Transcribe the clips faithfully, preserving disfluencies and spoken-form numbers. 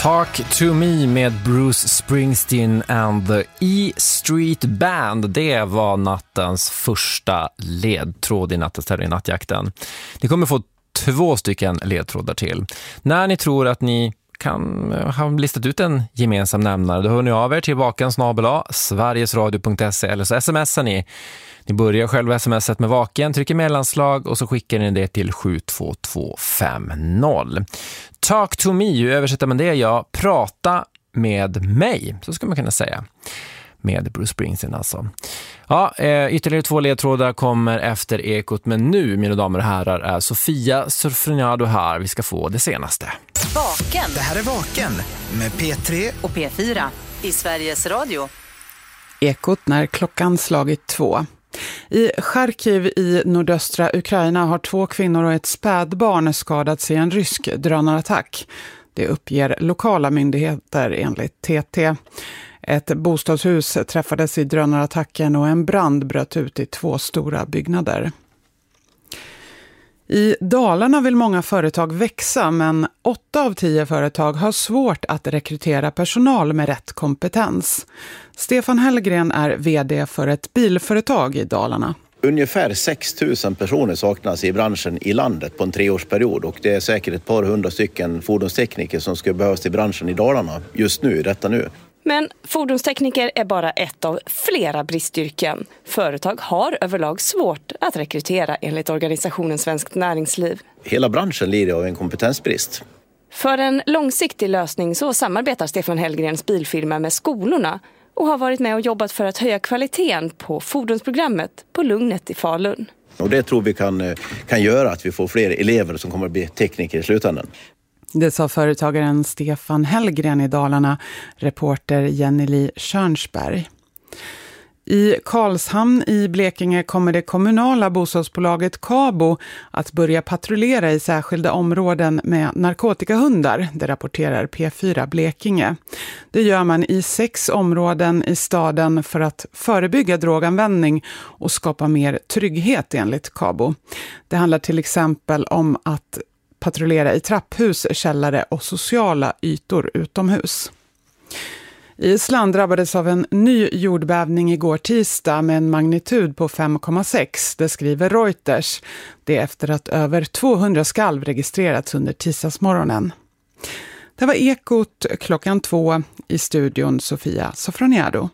Talk to me med Bruce Springsteen and the E Street Band. Det var nattens första ledtråd i nattens tävling i nattjakten. Ni kommer få två stycken ledtrådar till. När ni tror att ni kan ha listat ut en gemensam nämnare, då hör ni av er till vaken snabel-a sverigesradio punkt se eller så smsar ni. Ni börjar själva smsat med vaken, trycker mellanslag och så skickar ni det till sju två två fem noll. Talk to me, översätter man det, jag prata med mig, så ska man kunna säga. Med Bruce Springsteen alltså. Ja, ytterligare två ledtrådar kommer efter Ekot, men nu, mina damer och herrar, är Sofia Surfreniado här. Vi ska få det senaste. Vaken. Det här är Vaken med P tre och P fyra i Sveriges Radio. Ekot när klockan slagit två. I Charkiv i nordöstra Ukraina har två kvinnor och ett spädbarn skadats i en rysk drönarattack. Det uppger lokala myndigheter enligt T T. Ett bostadshus träffades i drönarattacken och en brand bröt ut i två stora byggnader. I Dalarna vill många företag växa, men åtta av tio företag har svårt att rekrytera personal med rätt kompetens. Stefan Hellgren är vd för ett bilföretag i Dalarna. Ungefär sex tusen personer saknas i branschen i landet på en treårsperiod, och det är säkert ett par hundra stycken fordonstekniker som ska behövas i branschen i Dalarna just nu, detta nu. Men fordonstekniker är bara ett av flera bristyrken. Företag har överlag svårt att rekrytera enligt organisationen Svenskt Näringsliv. Hela branschen lider av en kompetensbrist. För en långsiktig lösning så samarbetar Stefan Hellgrens bilfirma med skolorna och har varit med och jobbat för att höja kvaliteten på fordonsprogrammet på Lugnet i Falun. Och det tror vi kan, kan göra att vi får fler elever som kommer att bli tekniker i slutändan. Det sa företagaren Stefan Hellgren i Dalarna, reporter Jenny Körnsberg. I Karlshamn i Blekinge kommer det kommunala bostadsbolaget Kabo att börja patrullera i särskilda områden med narkotikahundar, det rapporterar P fyra Blekinge. Det gör man i sex områden i staden för att förebygga droganvändning och skapa mer trygghet enligt Kabo. Det handlar till exempel om att patrullera i trapphus, källare och sociala ytor utomhus. Island drabbades av en ny jordbävning igår tisdag med en magnitud på fem komma sex, det skriver Reuters. Det är efter att över tvåhundra skalv registrerats under tisdagsmorgonen. Det var Ekot klockan två, i studion Sofia Sofroniado.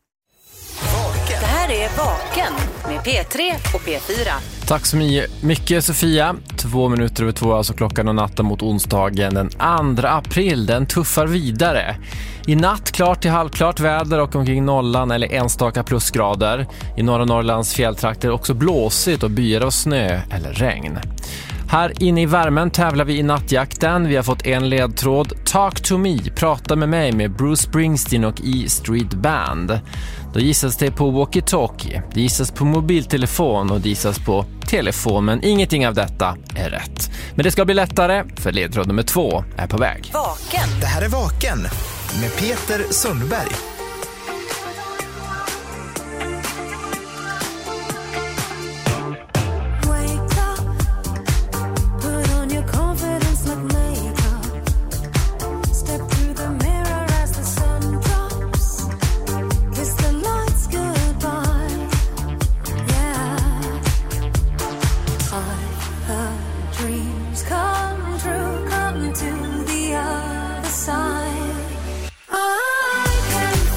Det här är Vaken med P tre och P fyra. Tack så mycket Sofia. Två minuter över två, alltså klockan och natten mot onsdagen den andra april. Den tuffar vidare. I natt klart till halvklart väder och omkring nollan eller enstaka plusgrader. I norra Norrlands fjälltrakter också blåsigt och byar av snö eller regn. Här inne i värmen tävlar vi i nattjakten. Vi har fått en ledtråd. Talk to me, prata med mig med Bruce Springsteen och E Street Band. Då gissas det på walkie-talkie, det gissas på mobiltelefon och det gissas på telefon, men ingenting av detta är rätt. Men det ska bli lättare, för ledtråd nummer två är på väg. Vaken. Det här är Vaken med Peter Sundberg. I can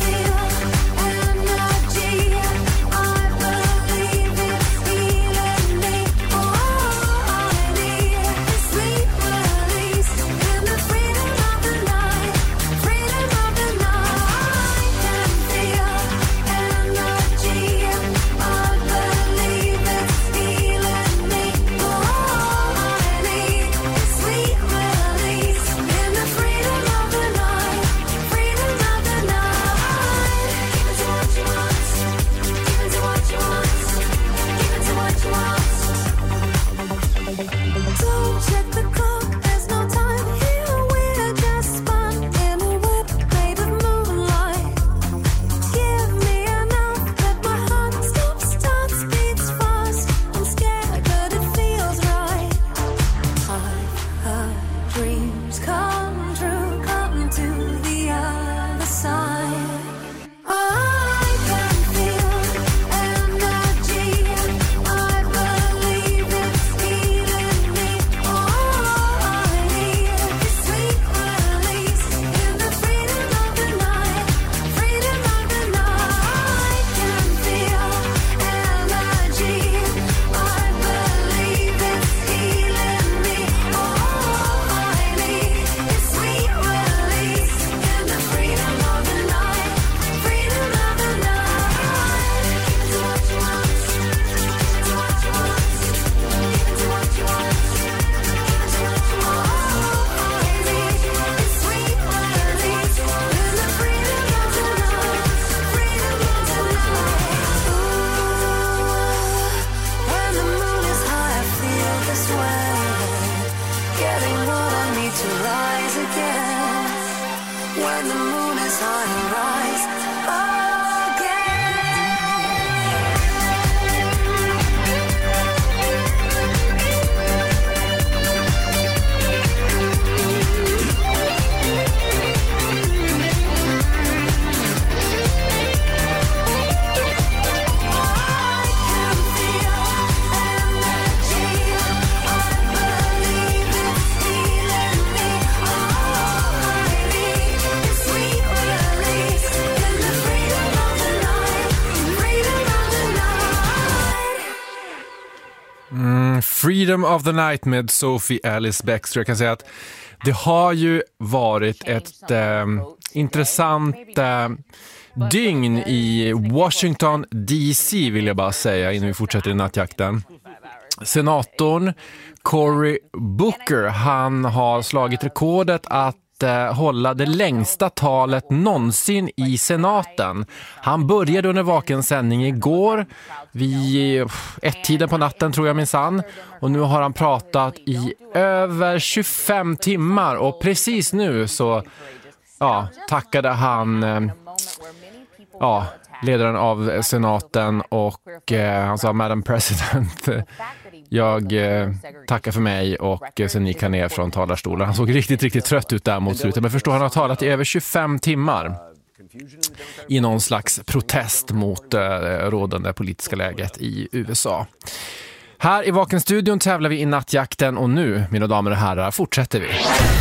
Freedom of the Night med Sophie Alice Bextor. Jag kan säga att det har ju varit ett eh, intressant eh, dygn i Washington D C, vill jag bara säga innan vi fortsätter i nattjakten. Senatorn Cory Booker, han har slagit rekordet att hålla det längsta talet någonsin i senaten. Han började under vaken sändning igår vid ett-tiden på natten, tror jag minsann. Och nu har han pratat i över tjugofem timmar. Och precis nu så ja, tackade han ja, ledaren av senaten och eh, han sa Madam President, jag eh, tackar för mig och eh, sen gick han ner från talarstolen. Han såg riktigt, riktigt trött ut där mot slutet. Men förstår, han har talat i över tjugofem timmar i någon slags protest mot eh, rådande politiska läget i U S A. Här i Vakenstudion tävlar vi i nattjakten och nu, mina damer och herrar, fortsätter vi.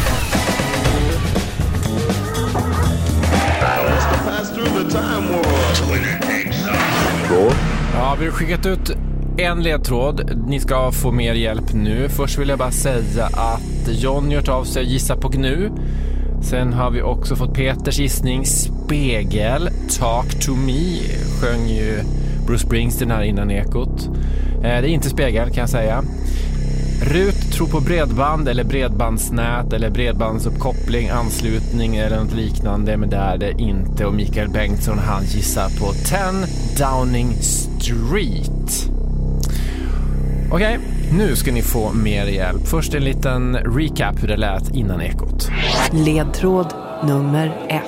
Ja, vi har skickat ut en ledtråd. Ni ska få mer hjälp nu. Först vill jag bara säga att John gjort av sig gissa på Gnu. Sen har vi också fått Peters gissning Spegel, Talk to me. Sjöng ju Bruce Springsteen här innan Ekot. Det är inte Spegel, kan jag säga. Rut tror på bredband eller bredbandsnät eller bredbandsuppkoppling, anslutning eller något liknande, men det är det inte. Och Mikael Bengtsson, han gissar på tio Downing Street. Okej, nu ska ni få mer hjälp. Först en liten recap hur det lät innan Ekot. Ledtråd nummer ett.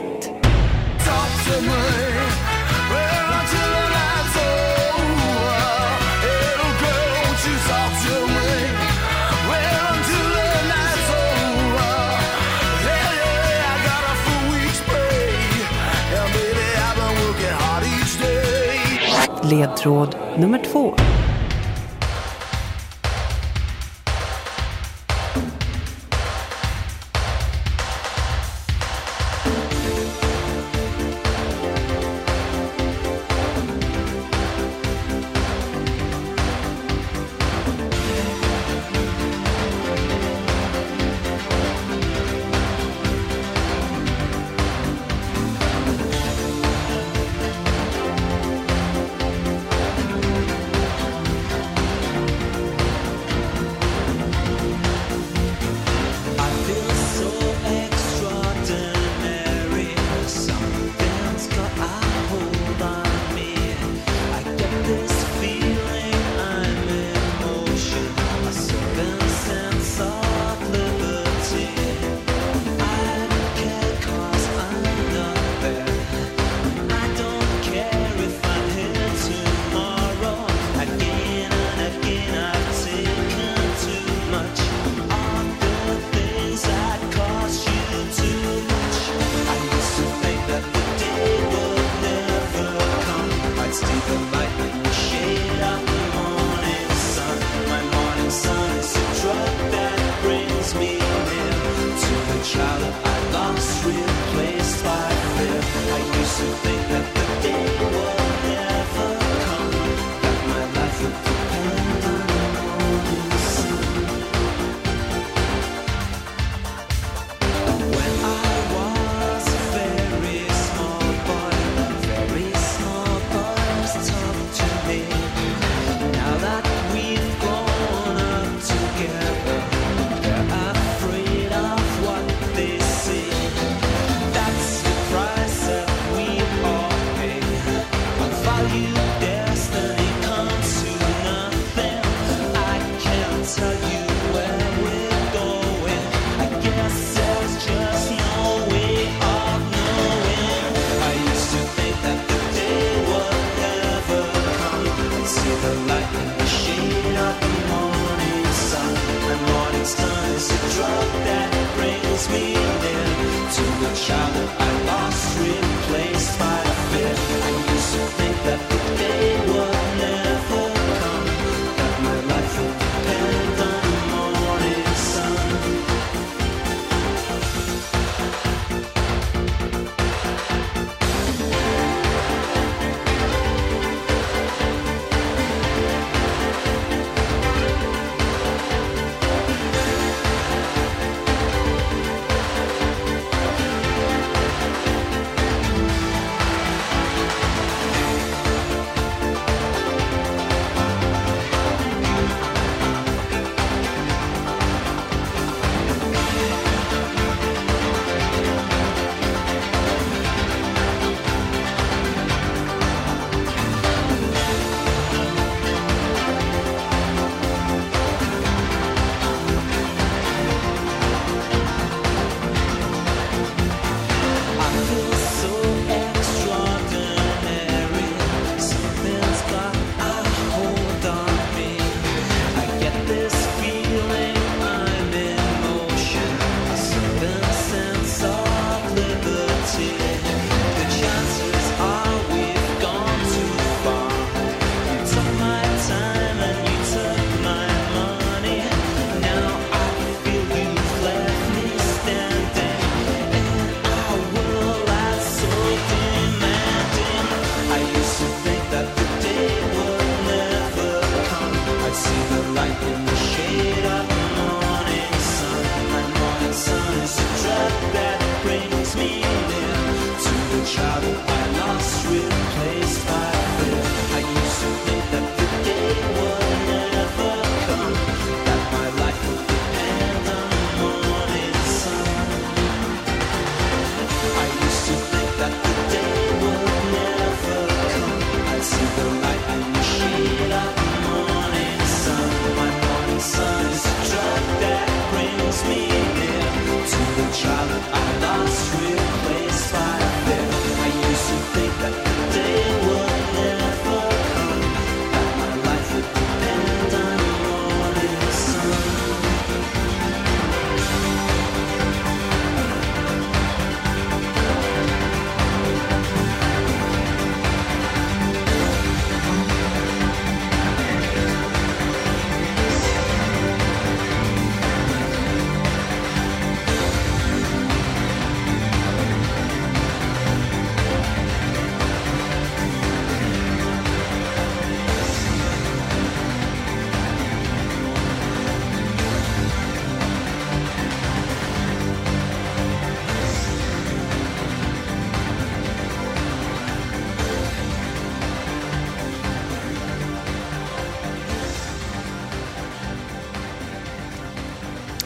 Ledtråd nummer två.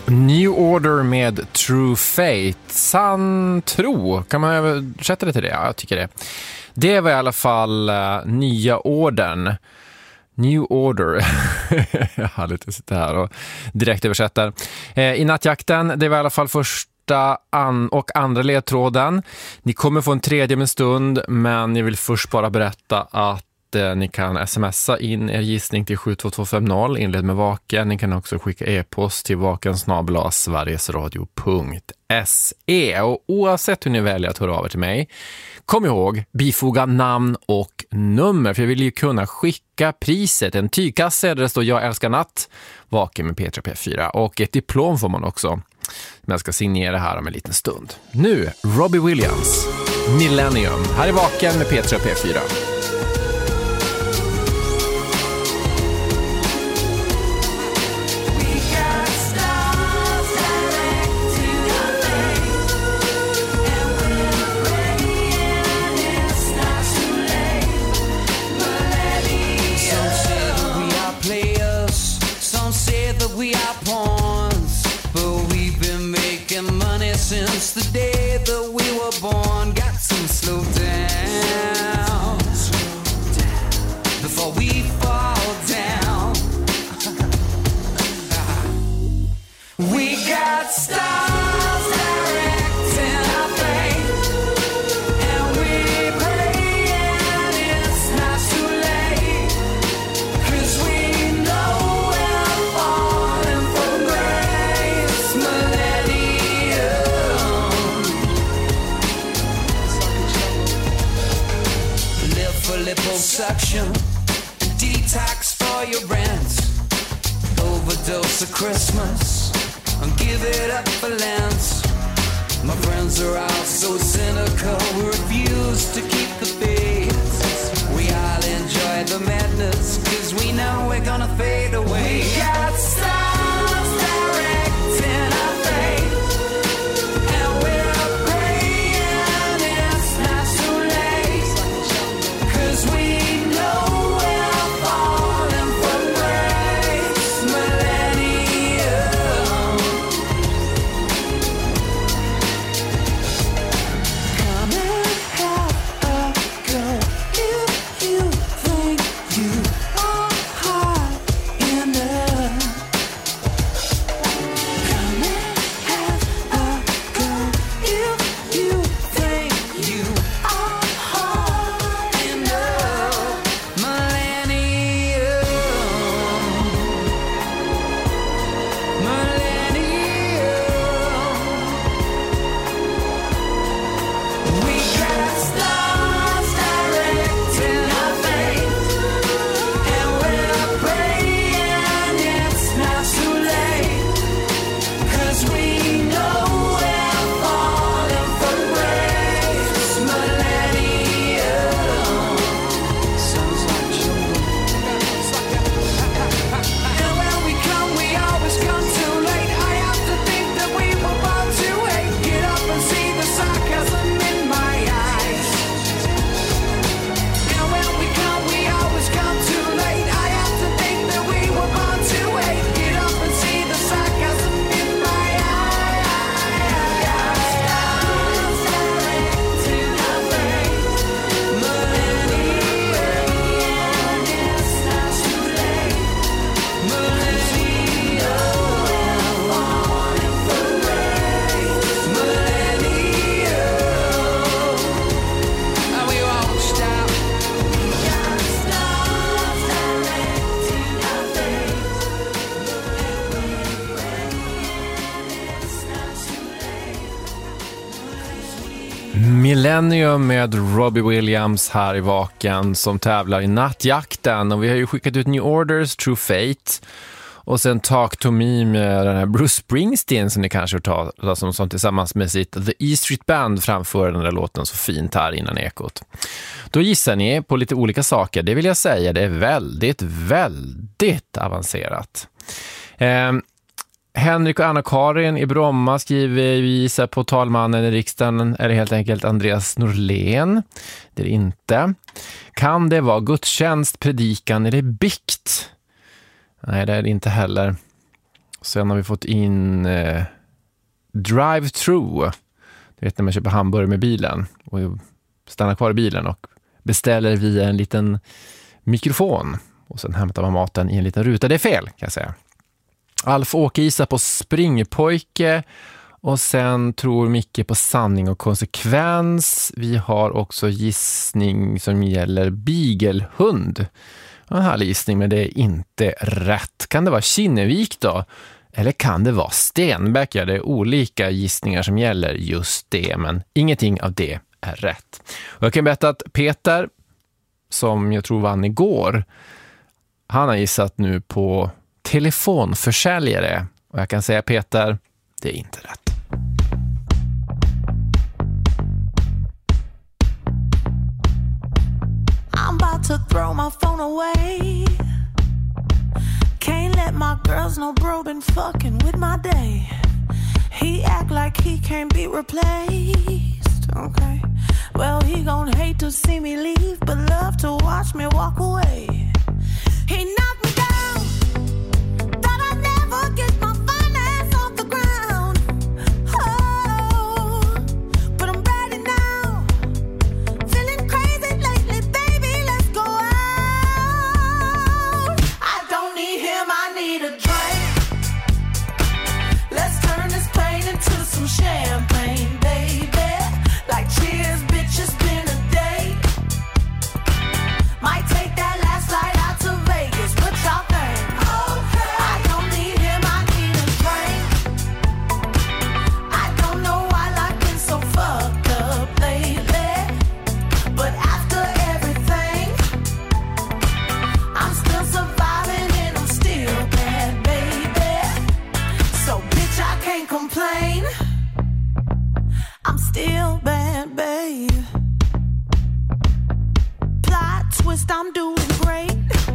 New Order med True Fate. Sann tro, kan man översätta det till det? Ja, jag tycker det. Det var i alla fall uh, nya ordern. New Order. Jag har lite sitta här och direkt översätter. Eh, I nattjakten, det var i alla fall första an- och andra ledtråden. Ni kommer få en tredje med stund, men jag vill först bara berätta att ni kan smsa in er gissning till sju två två fem noll, inled med Vaken. Ni kan också skicka e-post till vaken snabel-a sverigesradio punkt se. Och oavsett hur ni väljer att höra av er till mig, kom ihåg, bifoga namn och nummer. För jag vill ju kunna skicka priset, en tygkasse där det står Jag älskar natt, Vaken med P tre P fyra. Och ett diplom får man också. Men jag ska signera här om en liten stund. Nu, Robbie Williams, Millennium. Här är Vaken med P tre P fyra. Since the day that we were born, got to slow down before we fall down. We got stars directing our fate, and we pray and it's not too late, 'cause we know we're falling from grace. Millennium. Liposuction, detox for your rent, overdose of Christmas, and give it up for Lent. My friends are all so cynical, we refuse to keep the faith. We all enjoy the madness, 'cause we know we're gonna fade away. We got stars directing our fate, and we're praying it's not too late, 'cause we know we're falling from grace. Millennium. Come and have a go if you think you are hot enough. Come and have a go if you think you are hot enough. Millennium. Millennium. We got stars directing our fate, and we're praying it's not too late, 'cause we know we're falling from grace. Millennium. Sounds like jungle. And when we come, we always come too late. I have to think that we were born to hate. Get up and see the sarcasm in my eyes. And when we come, we always come too late. I have to think that we were born to hate. Get up and see the sarcasm in my eyes. Directing our fate. Millennium. It's not too late. Millennium. Falling from grace. Millennium. And we won't stop. We got stars directing our fate. It's not too late. Millennium med Robbie Williams här i Vaken som tävlar i nattjakten. Och vi har ju skickat ut New Orders, True Fate. Och sen Talk to Me med den här Bruce Springsteen som ni kanske har tagit som, som tillsammans med sitt The E Street Band framför den där låten så fint här innan ekot. Då gissar ni på lite olika saker. Det vill jag säga, det är väldigt, väldigt avancerat. Eh, Henrik och Anna-Karin i Bromma skriver vi gissar på talmannen i riksdagen. Är det helt enkelt Andreas Norlén? Det är det inte. Kan det vara gudstjänst, predikan eller bikt? Nej, det är det inte heller. Sen har vi fått in eh, drive-thru. Du vet när man köper hamburgare med bilen och stannar kvar i bilen och beställer via en liten mikrofon. Och sen hämtar man maten i en liten ruta. Det är fel, kan jag säga. Alf Åke gissar på springpojke. Och sen tror Micke på sanning och konsekvens. Vi har också gissning som gäller beaglehund. En härlig gissning, men det är inte rätt. Kan det vara Kinnevik då? Eller kan det vara Stenbeck? Ja, det är olika gissningar som gäller just det, men ingenting av det är rätt. Och jag kan berätta att Peter, som jag tror vann igår, han har gissat nu på telefonförsäljare. Och jag kan säga, Peter, det är inte rätt. I'm about to throw my phone away. Can't let my girls know bro been fucking with my day. He act like he can't be replaced. Okay, well he gon' hate to see me leave, but love to watch me walk away. He knocked me down, thought I'd never get my finance off the ground. Oh, but I'm ready now. Feeling crazy lately, baby, let's go out. I don't need him, I need a drink. Let's turn this pain into some champagne, baby. Like cheers, bitch, it's been a day. Might take that last flight out to Vegas, what y'all think? Okay. I don't need him, I need a drink. I don't know why life been so fucked up lately, but after everything, I'm still surviving and I'm still bad, baby. So bitch, I can't complain. I'm still bad, babe. Plot twist, I'm doing great.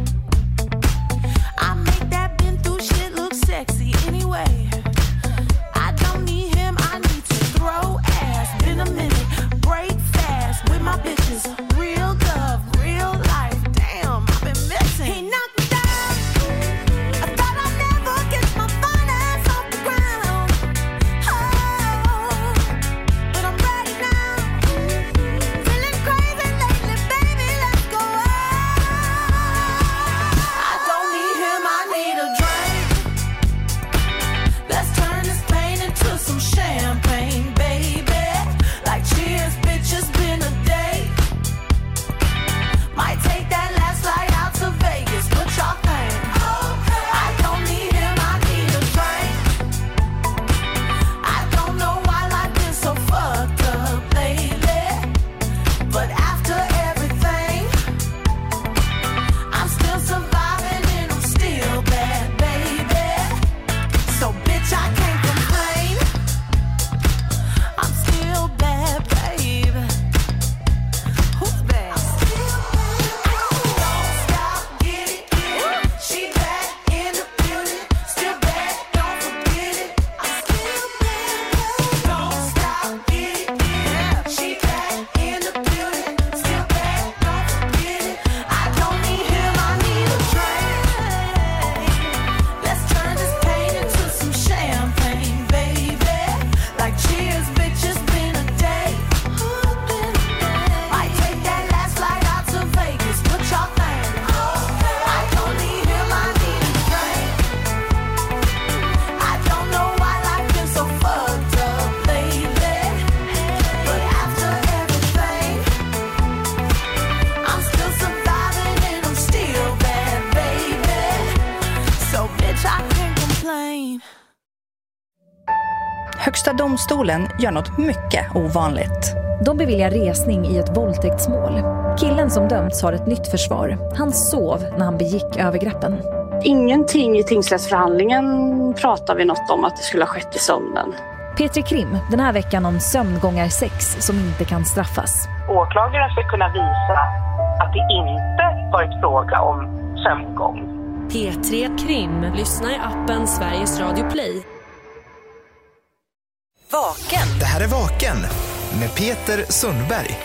I make that been through shit look sexy anyway. I don't need him, I need to throw ass. Been a minute, break fast with my bitches. Real love, real life, damn, I've been missing. He knocked me down, I thought I'd never get my finance off the ground. Oh, but I'm ready now. Feeling crazy lately, baby, let's go out. I don't need him, I need a drink. Let's turn this pain into some champagne, baby. Like cheers, bitch, it's been a day. Might take that last flight out to Vegas, what y'all think? I don't need him, I need a drink. I don't know why life been so fucked up lately, but after everything, I'm still surviving and I'm still bad, baby. So bitch, I can't complain. I'm still bad, baby. Who's bad? Don't stop, get it, get it. She back in the building, still bad, don't forget it. I'm still bad, don't stop, get it, get it. She back in the building, still bad, don't forget it. I don't need him, I need a drink. Let's turn this pain into some champagne, baby. Like cheers, bitch, it's been a day. Might take that last flight out to Vegas, what y'all think? I don't need him, I need a drink. I don't know why life been so fucked up lately, but after everything, I'm still surviving and I'm still bad, baby. So bitch, I can't complain. Högsta domstolen gör något mycket ovanligt. De beviljar resning i ett våldtäktsmål. Killen som dömts har ett nytt försvar. Han sov när han begick övergreppen. Ingenting i tingsrättsförhandlingen pratar vi något om att det skulle ha skett i sömnen. Petri Krim, den här veckan om sömngångar-sex som inte kan straffas. Åklagaren ska kunna visa att det inte varit fråga om sömngång. P tre Krim, lyssna i appen Sveriges Radio Play. Vaken. Det här är Vaken med Peter Sundberg.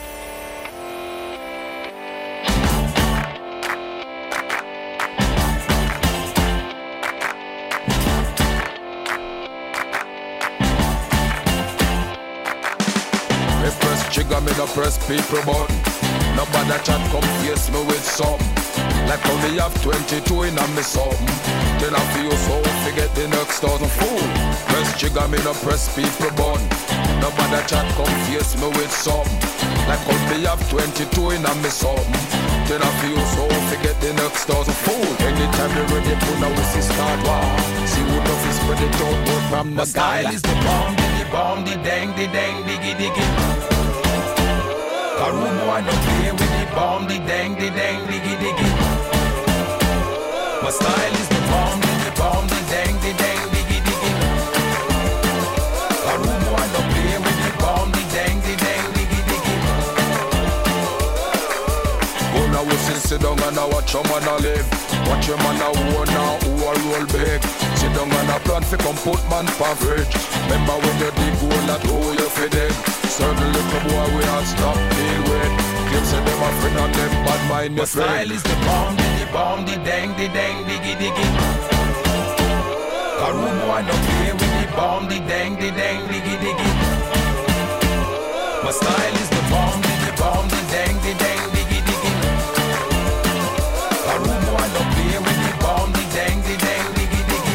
press people button. Nobody chat come face me with something. Like how me have twenty-two in a me something. Then I feel so forget the next thousand fool. Press trigger me no press people button. Nobody chat come face me with something. Like how me have twenty-two in a me something. Then I feel so forget the next thousand fool. Anytime you ready to now we see start war. See who the fist spread it out but from the style is the bomb, the bomb, the dang, the dang, diggy diggy. A room boy don't play with the bomb, the dang, the dang, diggy diggy. My style is the bomb, the bomb, the dang, the dang, diggy diggy. A room boy don't play with the bomb, the dang, the dang, diggy diggy. Go now we sit, sit down and I watch your man a live. Watch your man a war now, who a roll big. Sit down and a plan fi come put man for fridge. Remember when you dig hole that hole you fi dig. Certain little boy we all stop deal with. Claim say them a friend and them bad mind your friend. My style is the bomb, the bomb, the dang, the dang, diggy diggy. A room boy don't play with the bomb, the dang, the dang, diggy diggy. My style is the bomb, the bomb, the dang, the dang, diggy diggy. A room boy don't play with the bomb, the dang, the dang, diggy diggy.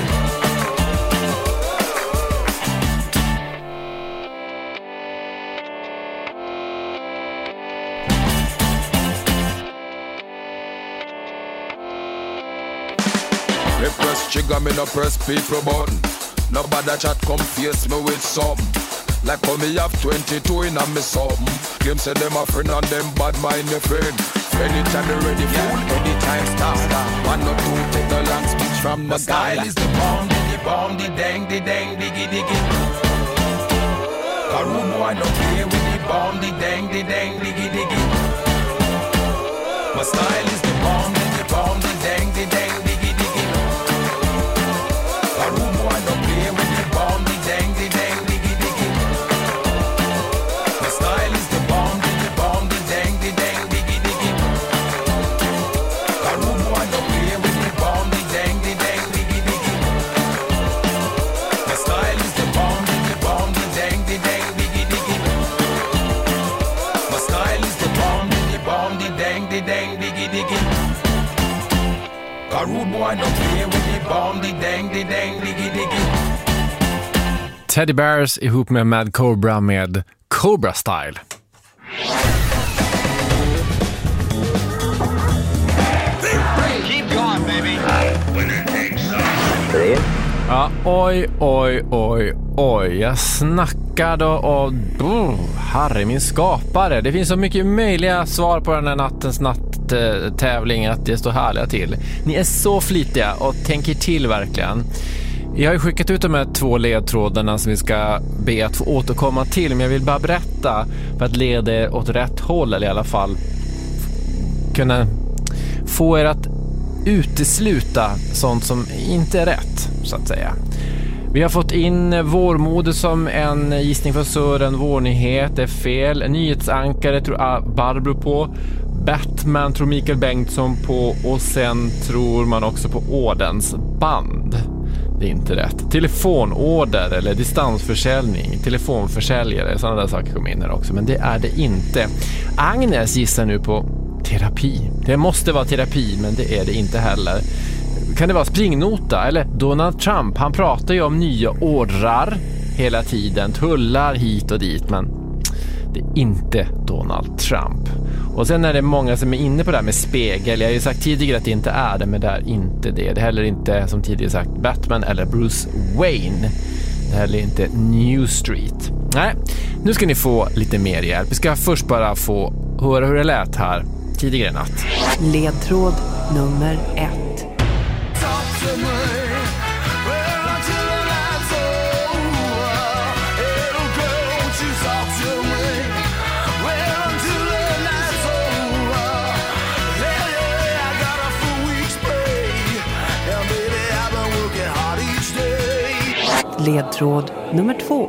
Me press trigger, me no press people button. Nobody chat come face me with something. Like how me have twenty-two in a me something. Claim say them a friend and them bad mind your friend. Anytime you ready fool, anytime stop. One or two take the long speech from the style is the bomb, the bomb, the dang, the dang, diggy diggy. A room boy don't play with the bomb, the dang, the dang, diggy diggy. My style is the bomb, the bomb, the dang, the dang, diggy diggy. A room boy don't play with the bomb, the dang, the dang, diggy diggy. My style is the bomb, the bomb, the dang, the dang, diggy diggy. A room boy don't play with the bomb, the dang, the dang, diggy diggy. My style is the bomb, the bomb, the dang, the dang, diggy diggy. My style is the bomb, the bomb, the dang, the dang, diggy diggy. A rude boy don't play with the bomb, the dang, the dang, diggy diggy. Teddy Bears ihop med Mad Cobra med Cobra Style. Keep going, baby. Ja, oj, oj, oj, oj. Jag snackade och... Oh, herre min skapare. Det finns så mycket möjliga svar på den här nattens natt-tävling att det står härliga till. Ni är så flitiga och tänker till verkligen. Jag har ju skickat ut de här två ledtrådarna som vi ska be att få återkomma till. Men jag vill bara berätta för att leda åt rätt håll, eller i alla fall kunna få er att utesluta sånt som inte är rätt, så att säga. Vi har fått in vårmode som en gissning för Sören. Vårnyhet är fel. Nyhetsankare tror Barbro på. Batman tror Mikael Bengtsson på. Och sen tror man också på Ådens band. Det är inte rätt. Telefonorder eller distansförsäljning. Telefonförsäljare, sådana där saker kommer in här också. Men det är det inte. Agnes gissar nu på terapi. Det måste vara terapi, men det är det inte heller. Kan det vara springnota? Eller Donald Trump? Han pratar ju om nya ordrar hela tiden. Tullar hit och dit, men det är inte Donald Trump. Och sen är det många som är inne på det här med spegel. Jag har ju sagt tidigare att det inte är det, men det är inte det. Det är heller inte, som tidigare sagt, Batman eller Bruce Wayne. Det här är inte New Street. Nej, nu ska ni få lite mer hjälp. Vi ska först bara få höra hur det lät här tidigare natt. Ledtråd nummer ett. Ledtråd nummer två.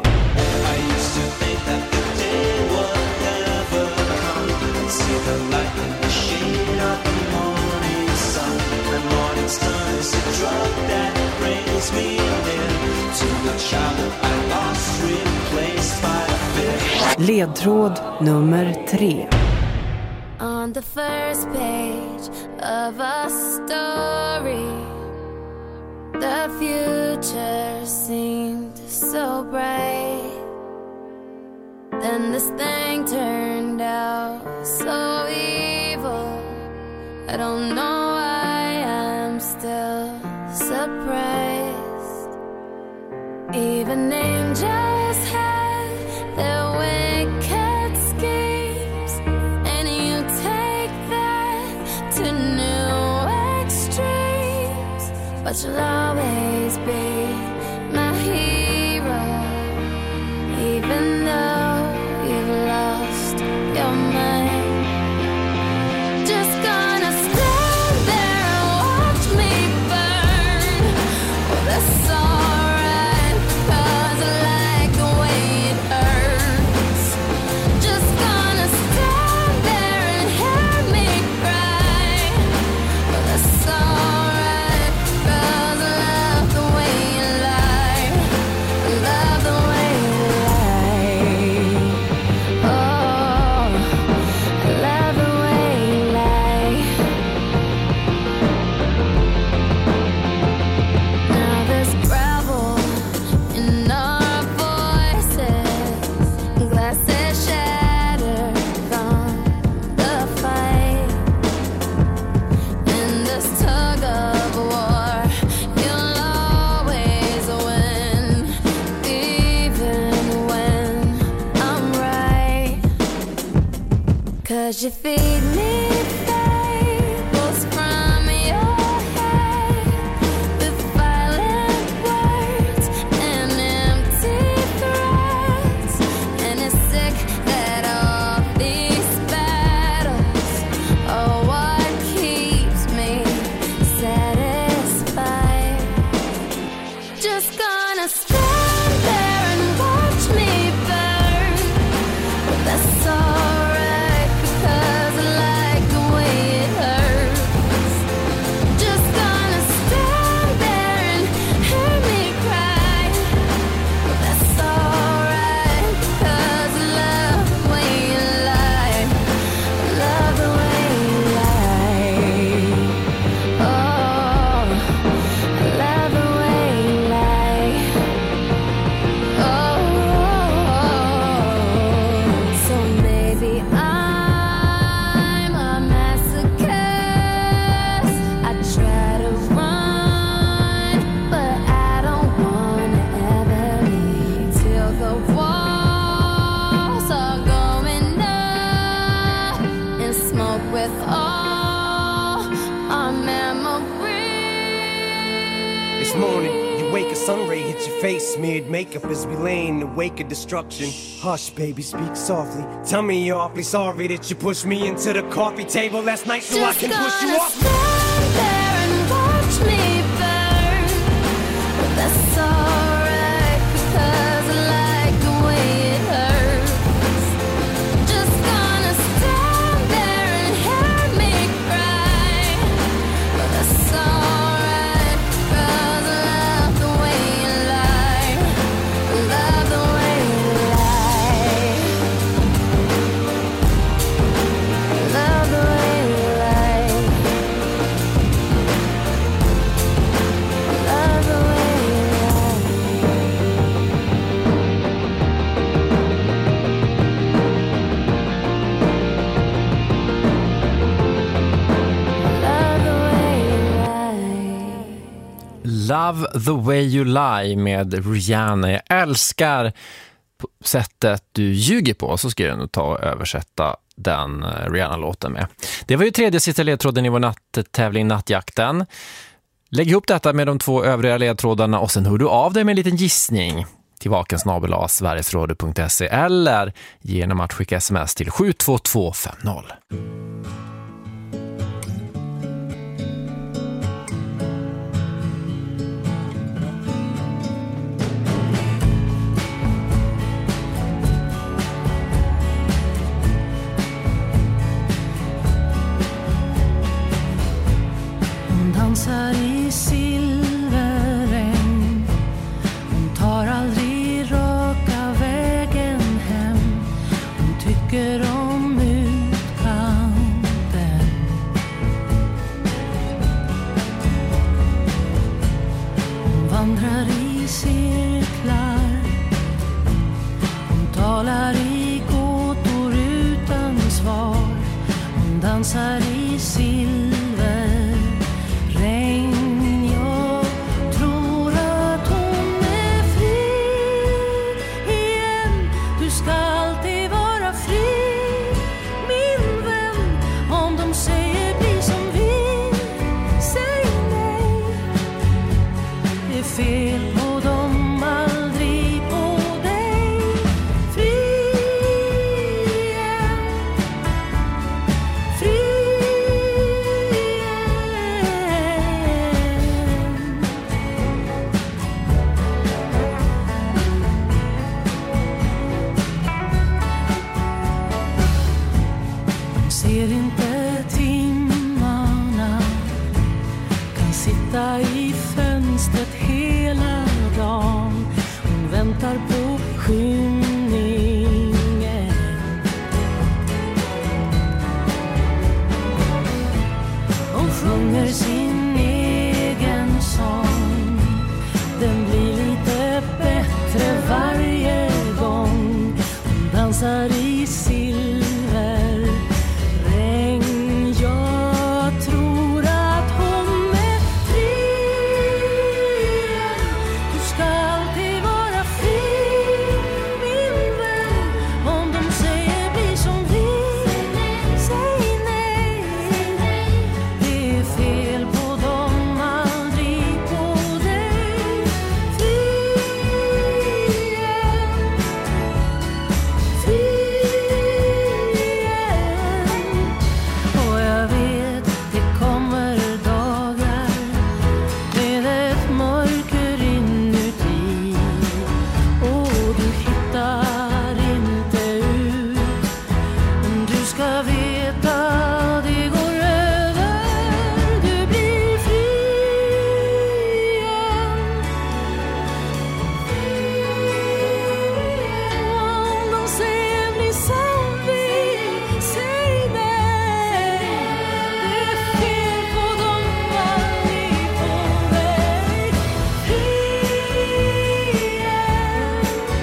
Ledtråd nummer tre. On the first page of a story, the future seemed so bright. Then this thing turned out so evil. I don't know why I'm still surprised. Even angels had their wicked schemes, and you take that to new extremes. But you'll always be my hero, even though you've lost your mind. Just gonna stand there and watch me burn. Well, that's alright, 'cause I like the way it hurts. Just gonna stand there and hear me cry. Well, that's alright, 'cause I love the way you lie. I love the way you lie. Oh, I love the way you lie. Now there's gravel in our voices, glasses shattered from the fight. In this tug of war, you'll always win, even when I'm right. 'Cause you feed me fables from your head, with violent words and empty threats. And it's sick that all these battles are what keeps me satisfied. Just gonna stand there and watch me burn. But that's alright, because I like the way it hurts. Just gonna stand there and hear me cry. But that's alright, because I love the way you lie. I love the way you lie. Oh, I love the way you lie. Oh, so maybe I'm a masochist. I try to run, but I don't wanna ever leave till the walls are going up and smoke with all our memories. This morning, you wake, a sun ray hits your face, smeared makeup as we lay in the wake of destruction. Hush, baby, speak softly. Tell me you're awfully sorry that you pushed me into the coffee table last night so I Just can push you gonna off. stand there and watch me burn. But that's alright, because I like the way it hurts. Just gonna stand there and hear me cry. But that's alright, 'cause I love the way you lie. I love the way you lie. I love the way you lie. I love the way you lie. Love the way you lie. Love the way you lie med Rihanna. Jag älskar p- sättet du ljuger på, så ska jag nog ta och översätta den eh, Rihanna-låten med. Det var ju tredje sista ledtråden i vår natttävling Nattjakten. Lägg ihop detta med de två övriga ledtrådarna och sen hör du av dig med en liten gissning till vaken snabel a sverigesradio punkt se eller genom att skicka sms till sju två två fem noll. Hon dansar i silverregn. Hon tar aldrig raka vägen hem. dansar i silver regn. Jag tror att hon är fri igen. Du ska alltid vara fri, min vän. Om de säger bli som vi, säg nej. Det är fel på dem, aldrig på dig. Fri igen, fri igen. Ser inte timmarna, kan sitta i fönstret hela dagen. Hon väntar på skymningen. Hon sjunger sin egen sång. Den blir lite bättre varje gång. Hon dansar i silver regn. Jag tror att hon är fri. Du ska alltid vara fri, min vän. Om de säger bli som vi, säg nej. Det är fel på dem, aldrig på dig. Fri igen, fri igen. Och jag vet det kommer dagar med ett mörker inuti. Och du hittar inte ut. Men du ska veta det går över. Du blir fri igen. Om de säger bli som vi, säg nej. Det är fel på dem, aldrig på dig. Fri igen.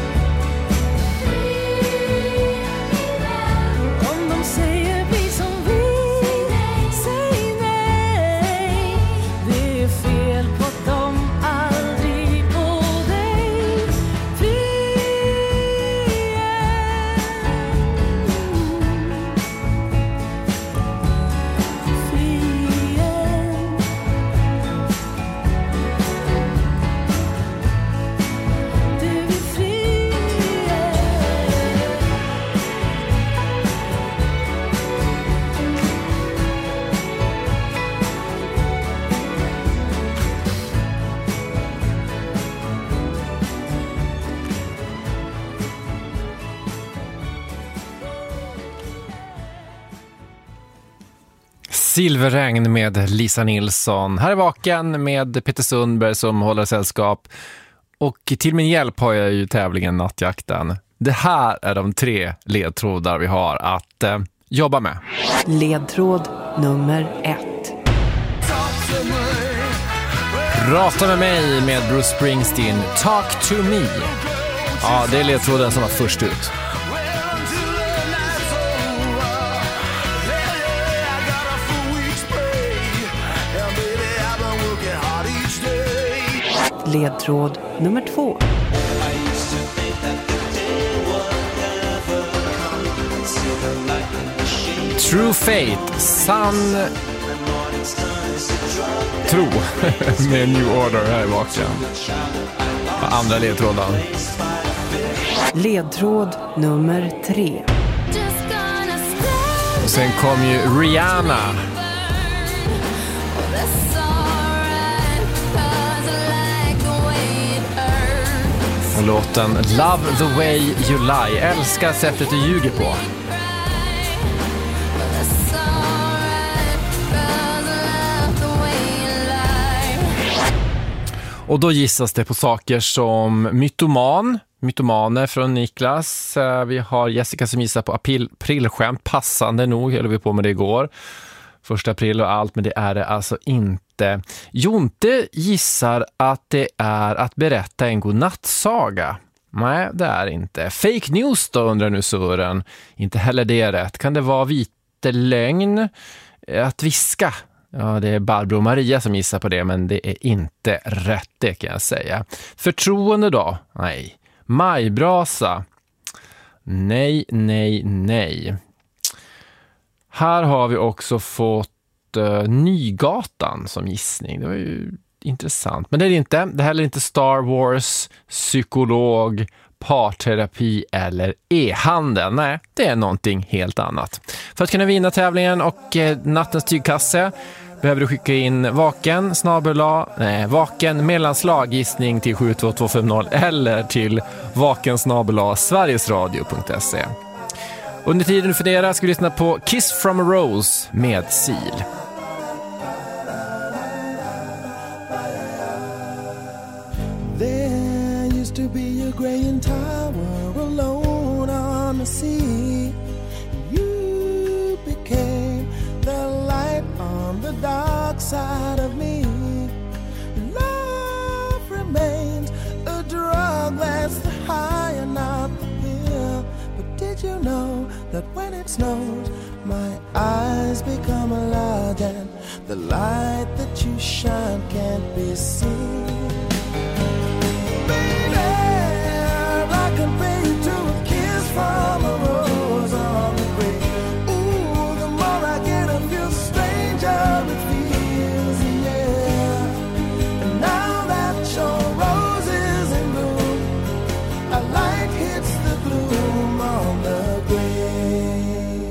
Om de säger bli som vi, säg nej. Det är fel på dem, aldrig på dig. Fri igen. Fri igen. Du är fri igen. Silverregn med Lisa Nilsson. Här är Vaken med Peter Sundberg som håller sällskap. Och till min hjälp har jag ju tävlingen Nattjakten. Det här är de tre ledtrådar vi har att eh, jobba med. Ledtråd nummer ett. Prata med mig med Bruce Springsteen. Talk to me. Ja, det är ledtråden som var först ut. Ledtråd nummer två. True Fate. Sann tro med New Order här i Vaken. Andra ledtråden. Ledtråd nummer tre. Och sen kom ju Rihanna. Och låten Love the way you lie. Älskar sättet du ljuger på. Och då gissas det på saker som mytoman, mytomaner från Niklas. Vi har Jessica som gissar på april, aprilskämt, passande nog, höll vi på med det igår. Första april och allt, men det är det alltså inte. Jonte gissar att det är att berätta en god nattsaga. Nej, det är inte. Fake news då, undrar nu Sören. Inte heller det är rätt. Kan det vara vite lögn? Att viska. Ja, det är Barbro och Maria som gissar på det, men det är inte rätt, det kan jag säga. Förtroende då? Nej. Majbrasa? Nej, nej, nej. Här har vi också fått uh, Nygatan som gissning. Det var ju intressant. Men det är det inte. Det här är inte Star Wars, psykolog, parterapi eller e-handel. Nej, det är någonting helt annat. För att kunna vinna tävlingen och eh, nattens tygkasse behöver du skicka in vaken snabel-a, nej, vaken mellanslag gissning till sju två två fem noll eller till vaken snabel-a sverigesradio punkt se. Under tiden du funderar ska vi lyssna på Kiss from a Rose med Seal. There used to be a graying tower alone on the sea. You became the light on the dark side of me. Love remains a drug that's the high and not the pill. But did you know that when it snows, my eyes become large and the light that you shine can't be seen? I compare you to a kiss from a rose on the grave. Ooh, the more I get of you, the stranger it feels, yeah. And now that your rose is in bloom, a light hits the gloom on the grave.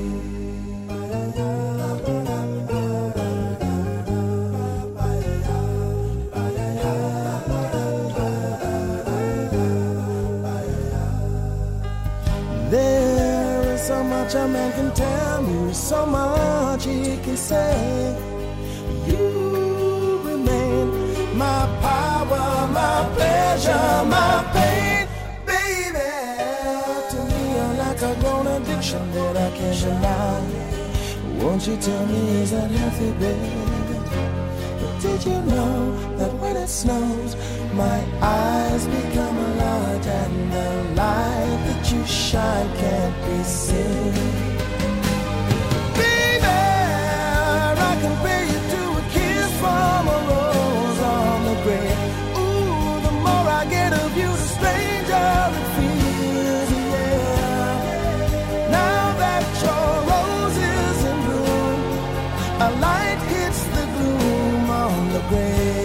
There is so much a man can tell me, so much he can say. You remain my power, my pleasure, my pain, baby. To me you're like a grown addiction that I can't deny. Won't you tell me, is that healthy, baby? But did you know that when it snows, my eyes become large and the light that you shine can't be seen? Baby, I compare you to a kiss from a rose on the grave. Ooh, the more I get of you, the stranger it feels, yeah. Now that your rose is in bloom, a light hits the gloom on the grave.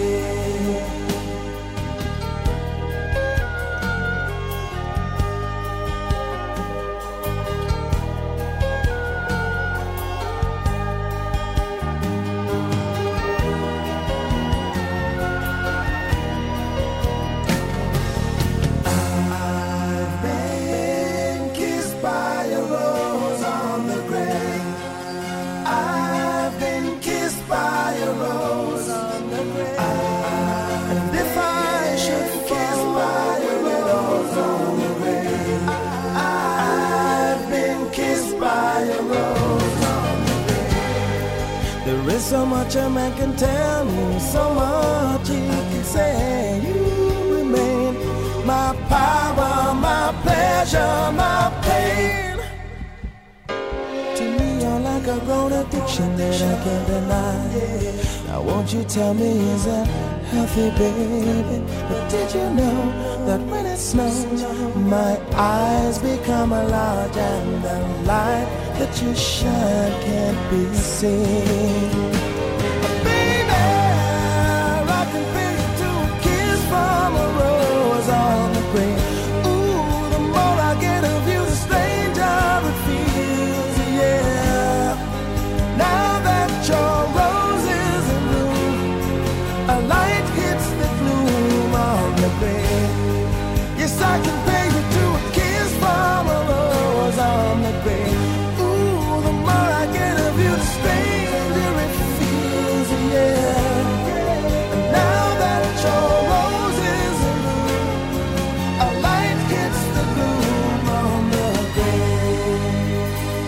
There is so much a man can tell me, so much he can say. You remain my power, my pleasure, my pain. To me you're like a grown addiction that I can't deny. Now won't you tell me, is that healthy, baby? But did you know that when it snows, my eyes become large and the light that you shine can't be seen? Baby, I compare you to a kiss from a rose on the grave. Ooh, the more I get of you, the stranger it feels, yeah. Now that your rose is in bloom, a light hits the gloom on the grave. Yes, I compare you to a kiss from a rose on the grave. The more I get of you, the stranger it feels, yeah. And now that your rose is in bloom, a light hits the gloom on the grave.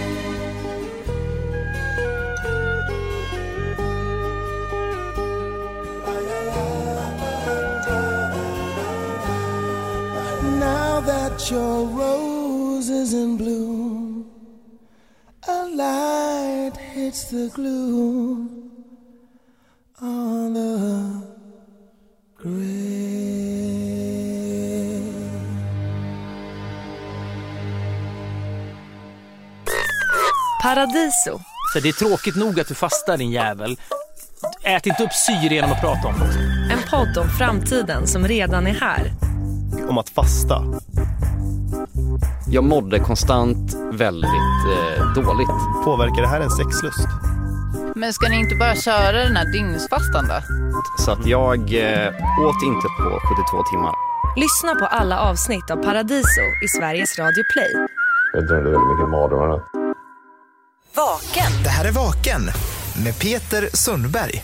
Now that your rose is in bloom, a light hits it's the glue on the grave. Paradiso. Så det är tråkigt nog att du fastar, din jävel. Ät inte upp syre genom att prata om det. En podd om framtiden som redan är här. Om att fasta. Jag mådde konstant väldigt eh, dåligt. Påverkar det här en sexlust? Men ska ni inte bara köra den här dygnsfastan då? Så att jag eh, åt inte på sjuttiotvå timmar. Lyssna på alla avsnitt av Paradiso i Sveriges Radio Play. Jag drömde väldigt mycket mardrömmarna. Vaken. Det här är Vaken med Peter Sundberg.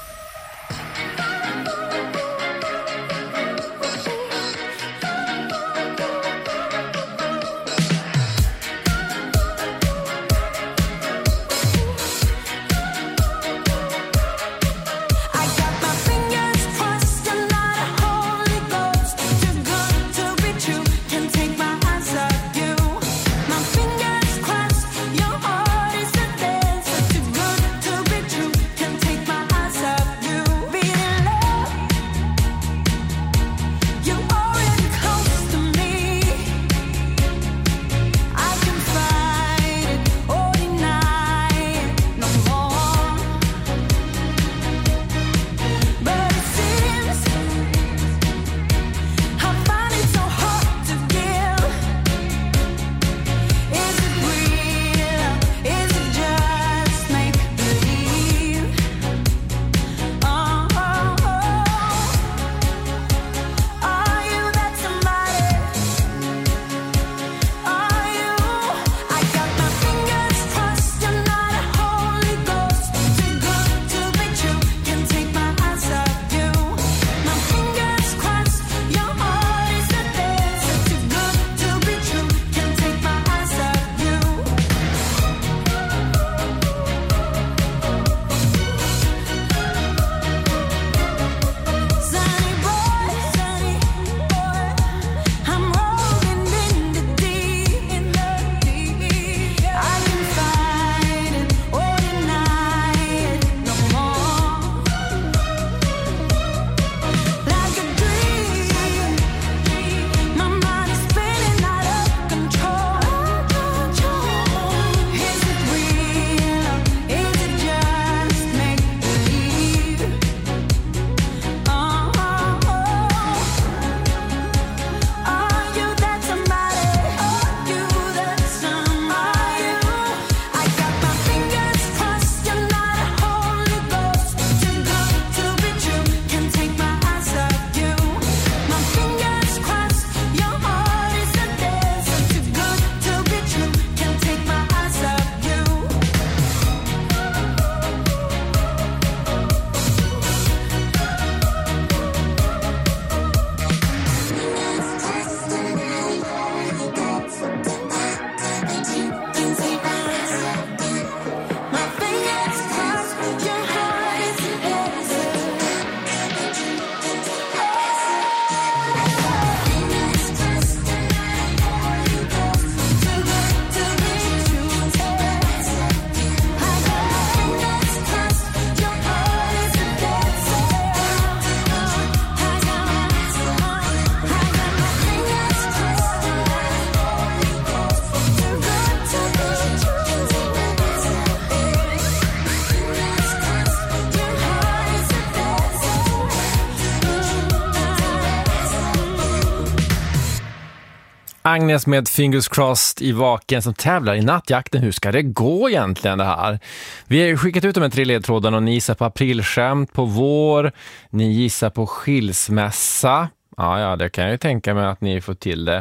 Agnes med Fingers Crossed i Vaken som tävlar i nattjakten. Hur ska det gå egentligen det här? Vi har skickat ut de här tre ledtrådarna och ni gissar på aprilskämt, på vår. Ni gissar på skilsmässa. Ja, ja, det kan jag ju tänka mig att ni får till det.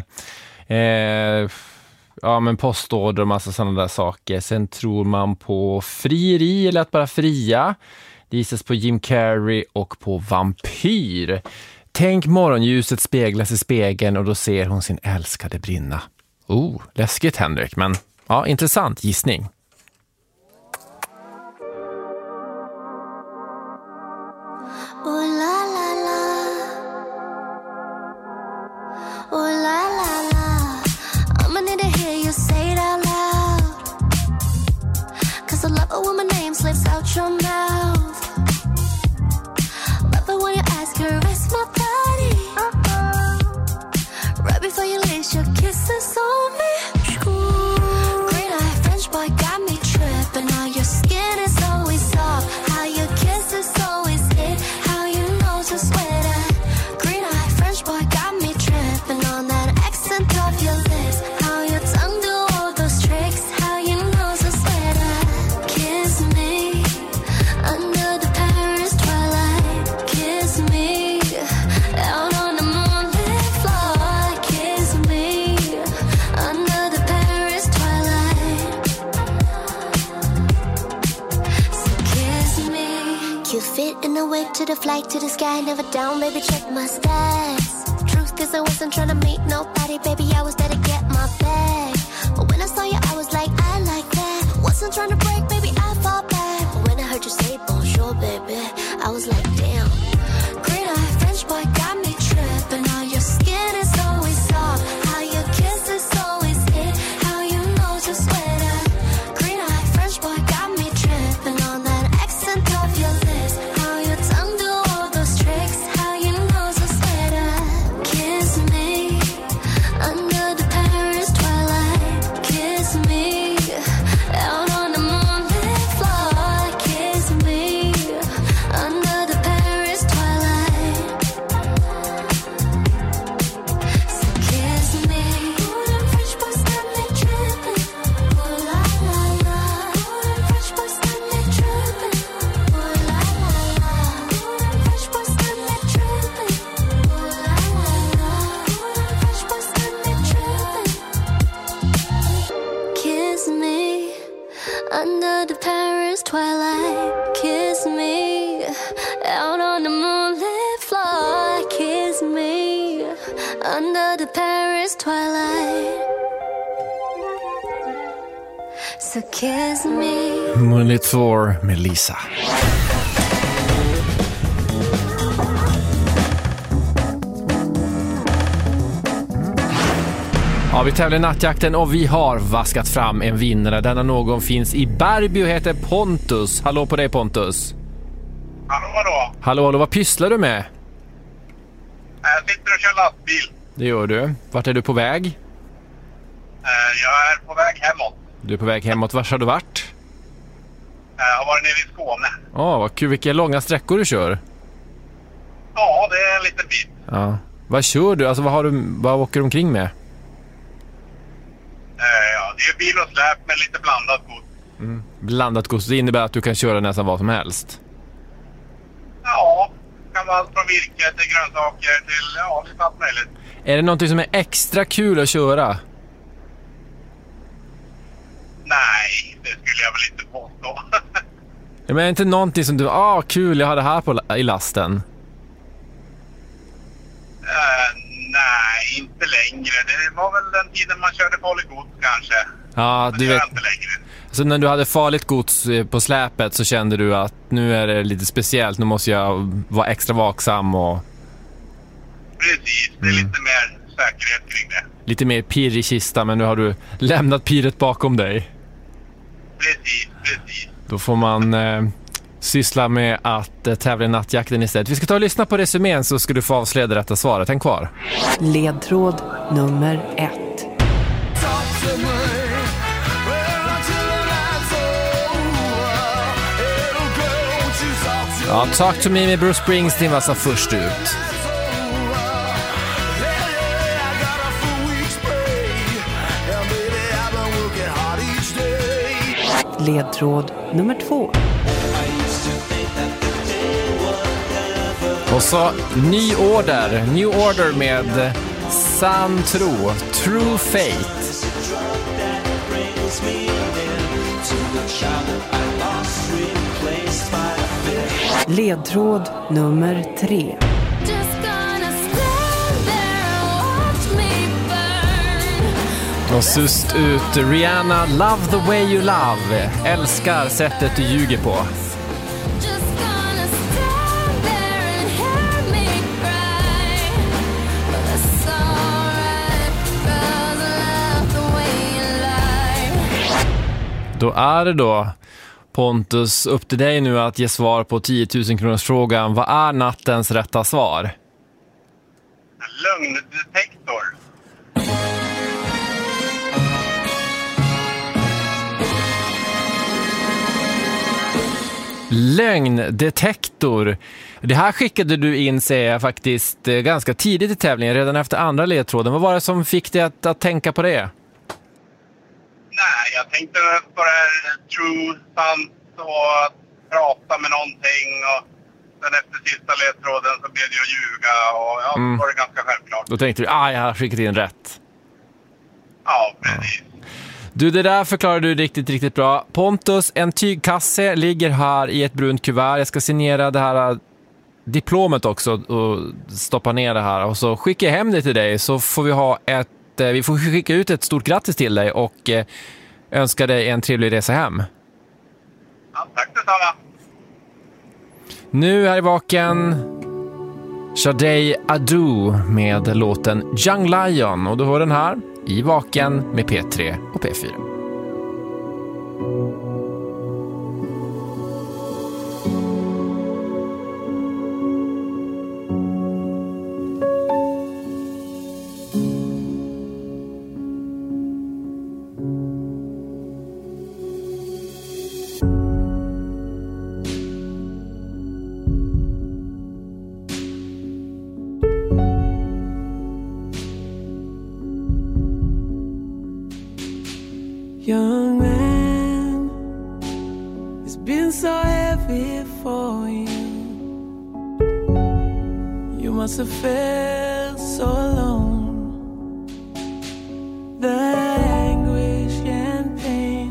Eh, ja, men postorder och massa sådana där saker. Sen tror man på frieri eller att bara fria. Det gissas på Jim Carrey och på vampyr. Tänk morgonljuset speglas i spegeln och då ser hon sin älskade brinna. Oh, läskigt Henrik, men ja, intressant gissning. Oh la la la, oh la la la, I'ma need to hear you say it out loud, 'cause I love a woman named you fit in a whip to the flight to the sky, never down, baby, check my stats. Truth is I wasn't trying to meet nobody, baby, I was there to get my bag. But when I saw you, I was like, I like that. Wasn't trying to break, baby, I fall back. But when I heard you say bonjour, baby, I was like, damn. Green eye French boy got me tripping. All your skin is always soft, how your kiss is always hit, how you know just sweat up. Green eye French boy got me tripping on that accent of your lips, how your tongue do all those tricks, how you know just sweat up. Kiss me under the Paris twilight, kiss me out on the moonlit floor, kiss me under the Paris twilight. So kiss me. Ooh, them French boys got me tripping. Ooh la la la. Ooh, them French boys got me tripping. Ooh la la la. Ooh, them French boys got me tripping. Ooh la la la. Ooh, them French boys got me tripping. Kiss me under the Paris twilight, kiss me out on the moonlit floor, kiss me under the Paris twilight. So kiss me. Moonlit Floor med Lisa. Ja, vi tävlar i nattjakten och vi har vaskat fram en vinnare. Denna någon finns i Bergby och heter Pontus. Hallå på dig, Pontus. Hallå, hallå. Hallå, hallå, vad pysslar du med? Jag sitter och kör lastbil. Det gör du. Vart är du på väg? Jag är på väg hemåt. Du är på väg hemåt. Vart har du varit? Jag har varit nere i Skåne. Ja, vad kul. Vilka långa sträckor du kör. Ja, det är en liten bit. Ja. Vad kör du? Alltså, vad, har du, vad åker du omkring med? Ja, det är bil och släp med lite blandat gods. Mm. Blandat gods, det innebär att du kan köra nästan vad som helst. Ja, det kan vara allt från virke till grönsaker till, ja, lite allt möjligt. Är det någonting som är extra kul att köra? Nej, det skulle jag väl inte påstå. Ja, men är det inte någonting som du, ah kul, jag har det här på, i lasten? Uh, nej, inte längre. Det var väl den tiden man körde farligt gods kanske. Ja, men du vet. Inte längre. Så när du hade farligt gods på släpet så kände du att nu är det lite speciellt, nu måste jag vara extra vaksam och... Precis, det är mm. lite mer säkerhet kring det. Lite mer pirr i kista, men nu har du lämnat pirret bakom dig. Precis, precis. Då får man eh, syssla med att eh, tävla i nattjakten istället. Vi ska ta och lyssna på resumén så ska du få avslöja det rätta svaret. Häng kvar. Ledtråd nummer ett. Ja, Talk to me med Bruce Springsteen var så först ut. Ledtråd nummer två. Och så Ny Order. New Order med Sann Tro. True Fate. Ledtråd nummer tre. Och sist ut Rihanna, Love the way you love. Älskar sättet du ljuger på. Då är det då, Pontus, upp till dig nu att ge svar på tio tusen kronors frågan. Vad är nattens rätta svar? Lögndetektor. Lögndetektor. Det här skickade du in, säger jag, faktiskt ganska tidigt i tävlingen, redan efter andra ledtråden. Vad var det som fick dig att, att tänka på det? Nej, jag tänkte på det här true, sant och prata med någonting, och sen efter sista ledtråden så blev det att ljuga, och ja, mm. var det ganska självklart. Då tänkte du, ah, jag har skickat in rätt. Ja, precis. Du, det där förklarar du riktigt, riktigt bra. Pontus, en tygkasse ligger här i ett brunt kuvert. Jag ska signera det här diplomet också och stoppa ner det här. Och så skickar jag hem det till dig, så får vi ha ett, vi får skicka ut ett stort grattis till dig och önska dig en trevlig resa hem. Ja, tack detsamma. Nu är i Vaken Sade Adu med låten Young Lion, och du hör den här i Vaken med P tre och P fyra. Young man, it's been so heavy for you. You must have felt so alone. The anguish and pain,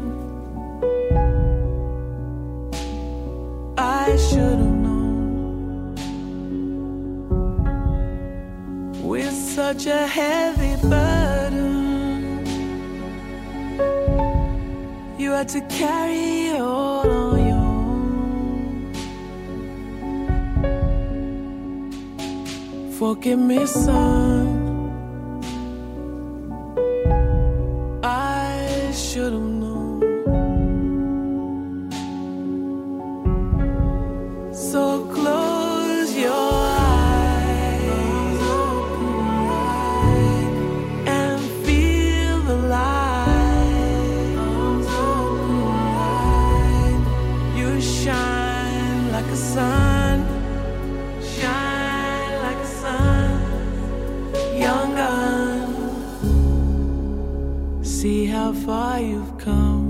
I should have known. With such a heavy burden, you had to carry all on your own. Forgive me, son, I should have known. So close your eyes and feel the light. Shine like a sun, shine like a sun, young gun. See how far you've come.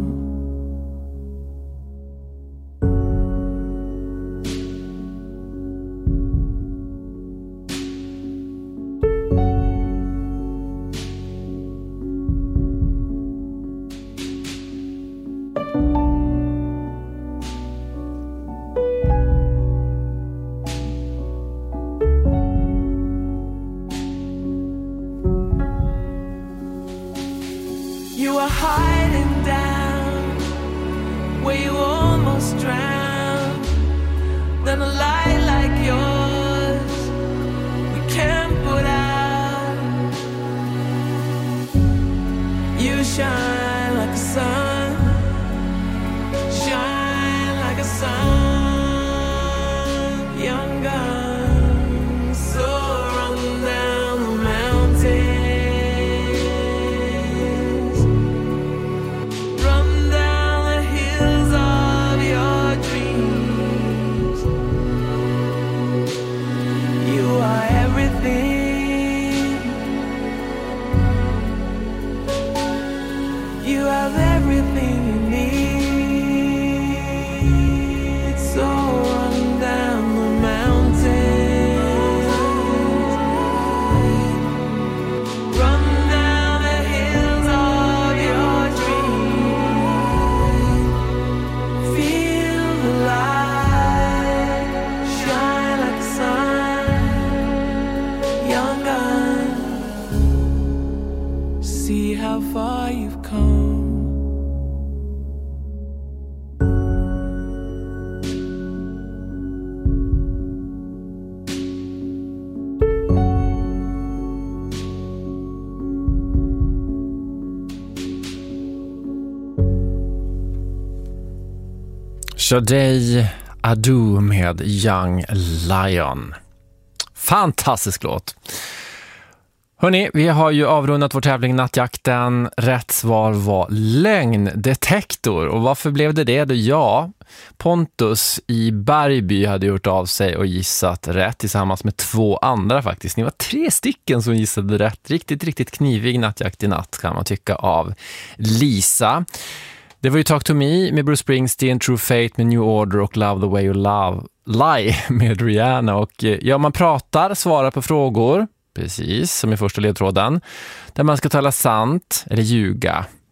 You were hiding down where you almost drowned. Then a light like yours we can't put out. You shine like a sun, shine like a sun, young gun. So run down the mountain. You have everything you need. So run down the mountain, run down the hills of your dreams. Feel the light, shine like the sun, young gun. See how far you've come. Sade Adu med Young Lion. Fantastisk låt. Hörrni, vi har ju avrundat vår tävling Nattjakten. Rätt svar var lögndetektor. Och varför blev det det? Ja, Pontus i Bergby hade gjort av sig och gissat rätt tillsammans med två andra faktiskt. Ni var tre stycken som gissade rätt. Riktigt, riktigt knivig nattjakt i natt kan man tycka av Lisa. Det var ju Talk to Me med Bruce Springsteen, True Fate med New Order och Love the Way You Love Lie med Rihanna. Och ja, man pratar, svarar på frågor, precis som i första ledtråden, där man ska tala sant eller ljuga,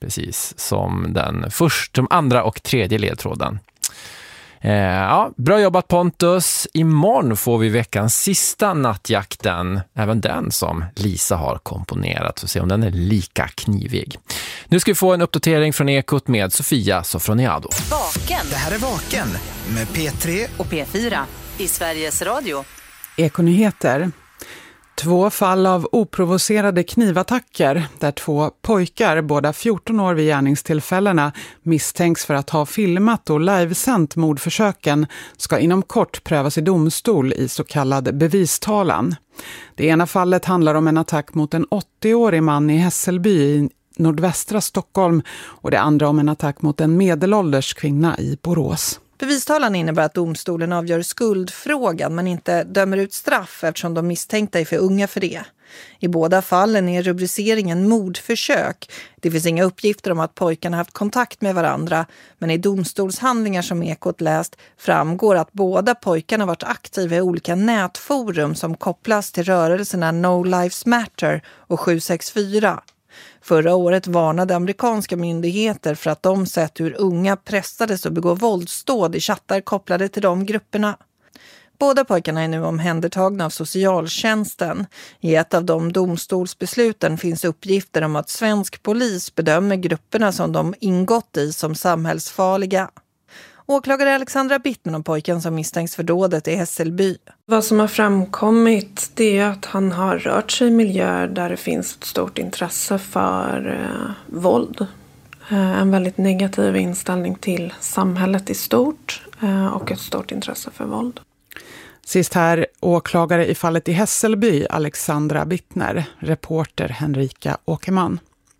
precis som den första, andra och tredje ledtråden. Eh, ja, bra jobbat Pontus. Imorgon får vi veckans sista nattjakten. Även den som Lisa har komponerat. Så se om den är lika knivig. Nu ska vi få en uppdatering från Ekot med Sofia Sofroniado. Vaken. Det här är Vaken med P tre och P fyra i Sveriges Radio. Ekonyheter. Två fall av oprovocerade knivattacker där två pojkar, båda fjorton år vid gärningstillfällena, misstänks för att ha filmat och livesänt mordförsöken ska inom kort prövas i domstol i så kallad bevistalan. Det ena fallet handlar om en attack mot en åttioårig man i Hässelby i nordvästra Stockholm och det andra om en attack mot en medelålders kvinna i Borås. Bevistalan innebär att domstolen avgör skuldfrågan men inte dömer ut straff eftersom de misstänkta är för unga för det. I båda fallen är rubriceringen mordförsök. Det finns inga uppgifter om att pojkarna haft kontakt med varandra, men i domstolshandlingar som Ekot läst framgår att båda pojkarna varit aktiva i olika nätforum som kopplas till rörelserna No Lives Matter och sju sex fyra. Förra året varnade amerikanska myndigheter för att de sett hur unga pressades att begå våldsdåd i chattar kopplade till de grupperna. Båda pojkarna är nu omhändertagna av socialtjänsten. I ett av de domstolsbesluten finns uppgifter om att svensk polis bedömer grupperna som de ingått i som samhällsfarliga. Åklagare Alexandra Bittner om pojken som misstänks för dådet i Hässelby. Vad som har framkommit det är att han har rört sig i miljöer där det finns ett stort intresse för eh, våld. Eh, en väldigt negativ inställning till samhället i stort eh, och ett stort intresse för våld. Sist här åklagare i fallet i Hässelby, Alexandra Bittner, reporter Henrika Åkerman.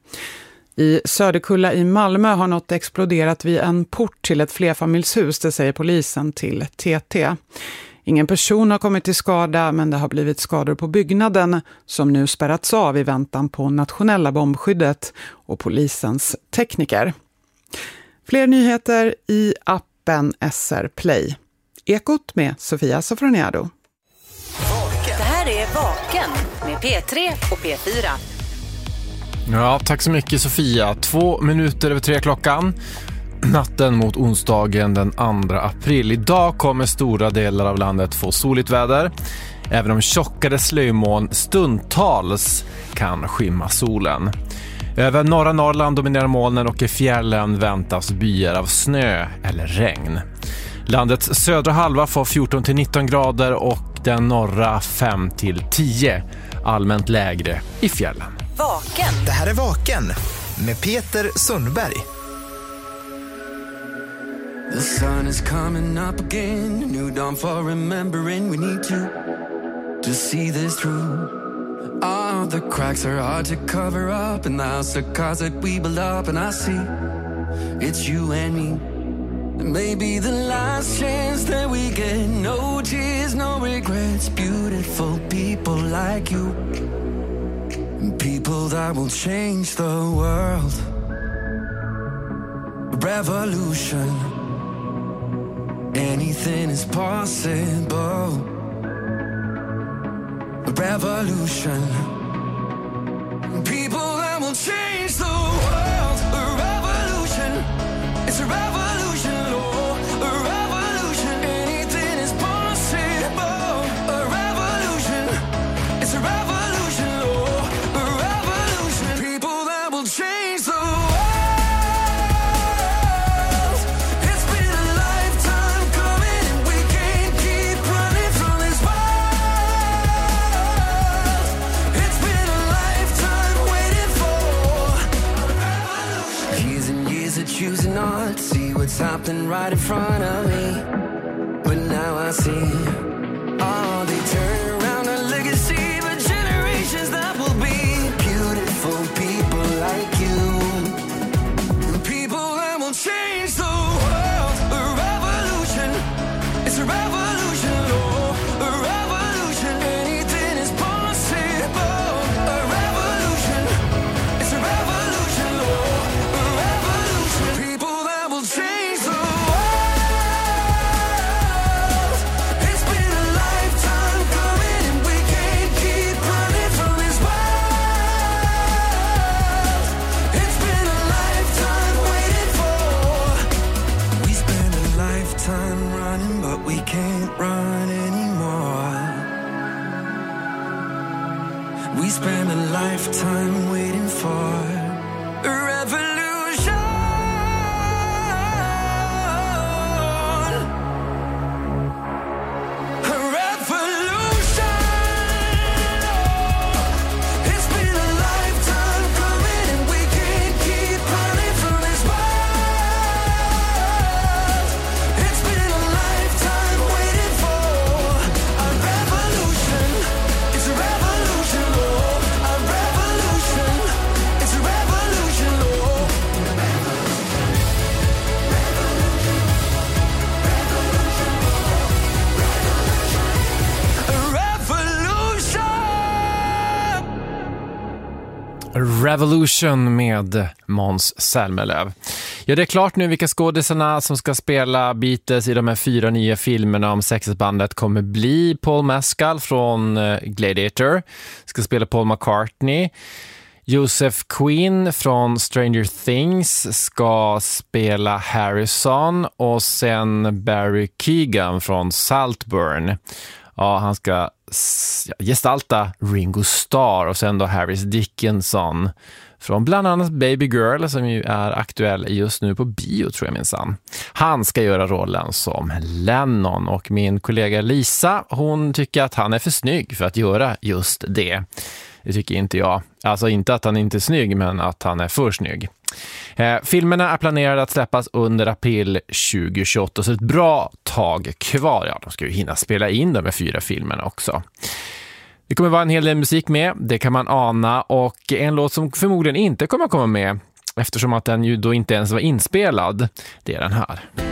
I Söderkulla i Malmö har något exploderat vid en port till ett flerfamiljshus, det säger polisen till T T. Ingen person har kommit till skada, men det har blivit skador på byggnaden som nu spärrats av i väntan på nationella bombskyddet och polisens tekniker. Fler nyheter i appen S R Play. Ekot med Sofia Sofroniado. Det här är Vaken med P tre och P fyra. Ja, tack så mycket Sofia. Två minuter över tre klockan. Natten mot onsdagen den andra april. Idag kommer stora delar av landet få soligt väder. Även om tjockare slöjmoln stundtals kan skymma solen. Över norra Norrland dominerar molnen och i fjällen väntas byar av snö eller regn. Landets södra halva får fjorton till nitton grader och den norra fem till tio. Allmänt lägre i fjällen. Vaken. Det här är Vaken med Peter Sundberg. The sun is coming up again, new dawn for remembering we need to to see this through. All the cracks are hard to cover up in the house of cards that we build up, and I see it's you and me. Maybe the last chance that we get, no tears, no regrets, beautiful people like you. People that will change the world. Revolution. Anything is possible. Revolution. People that will change the world. A revolution. It's a revolution, Lord. A revolution. Anything is possible. A revolution. It's a revolution, Lord. A revolution. People that will change the world. It's been a lifetime coming, and we can't keep running from this world. It's been a lifetime waiting for a revolution. Years and years of choosing not to see what's happening right in front of me, but now I see all they turn around a legacy of generations that will be beautiful people like you. People that will change the world. A revolution. It's a revolution, Lord. A revolution. Anything is possible. A revolution. It's a revolution, Lord. A revolution. People that will change the world. It's been we spend a lifetime waiting for a revolution. A revolution. It's been a lifetime coming and we can't keep running from this world. It's been a lifetime waiting for a revolution. It's a revolution, oh, a revolution. It's a revolution, oh. A revolution. Revolution med Måns Zelmerlöw. Ja, det är klart nu vilka skådisarna som ska spela Beatles i de här fyra nya filmerna om sexbandet kommer bli. Paul Mescal från eh, Gladiator ska spela Paul McCartney. Joseph Quinn från Stranger Things ska spela Harrison och sen Barry Keoghan från Saltburn. Ja, han ska s- gestalta Ringo Starr och sen då Harris Dickinson från bland annat Baby Girl som ju är aktuell just nu på bio tror jag minsann. Han ska göra rollen som Lennon och min kollega Lisa, hon tycker att han är för snygg för att göra just det. Det tycker inte jag. Alltså inte att han inte är snygg men att han är för snygg. Eh, filmerna är planerade att släppas under april tjugohundratjugoåtta så ett bra tag kvar. Ja, de ska ju hinna spela in de här fyra filmerna också. Det kommer vara en hel del musik med, det kan man ana, och en låt som förmodligen inte kommer komma med eftersom att den ju då inte ens var inspelad, det är den här.